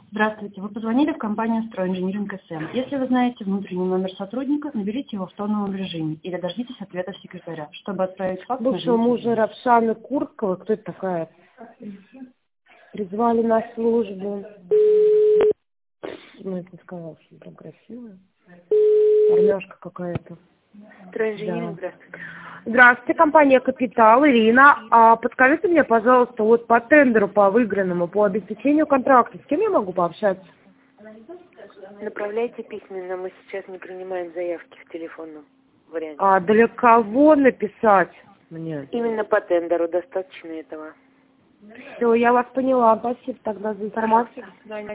Здравствуйте, вы позвонили в компанию «Стройинжиниринг СМ». Если вы знаете внутренний номер сотрудника, наберите его в тоновом режиме или дождитесь ответа секретаря, чтобы отправить факс. Бывшего мужа Равшаны Куртковой, кто это такая? Призвали на службу. Ну, это не сказала, что прям красивая. Армяшка какая-то. Стройинжиниринг, Да. здравствуйте. Здравствуйте, компания «Капитал». Ирина, подскажите мне, пожалуйста, вот по тендеру, по выигранному, по обеспечению контракта, с кем я могу пообщаться? Направляйте письменно, мы сейчас не принимаем заявки в телефонном варианте. А для кого написать мне? Именно по тендеру достаточно этого. Все, я вас поняла. Спасибо тогда за информацию. До свидания.